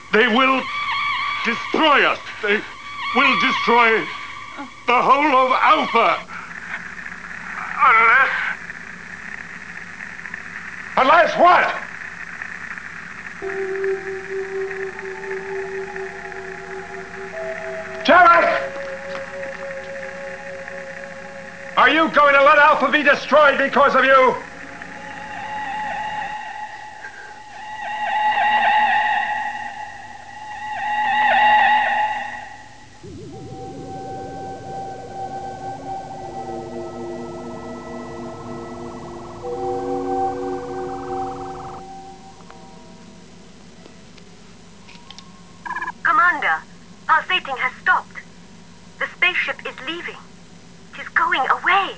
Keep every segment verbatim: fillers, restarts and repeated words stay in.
They will destroy us. They will destroy the whole of Alpha. Unless... Unless what? Jarek! Are you going to let Alpha be destroyed because of you? Commander, pulsating has stopped. The spaceship is leaving. It is going away.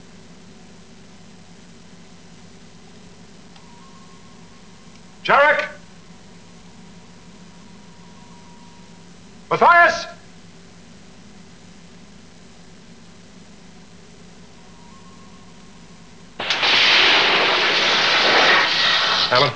Jarek? Matthias? Alan?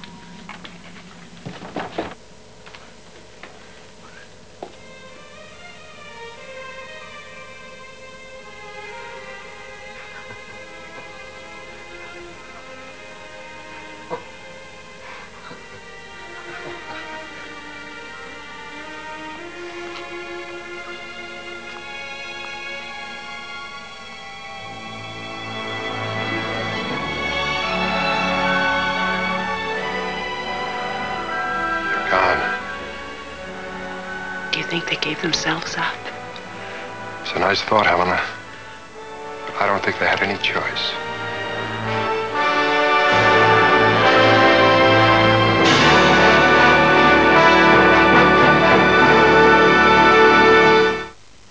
Do you think they gave themselves up? It's a nice thought, Helena. But I don't think they had any choice.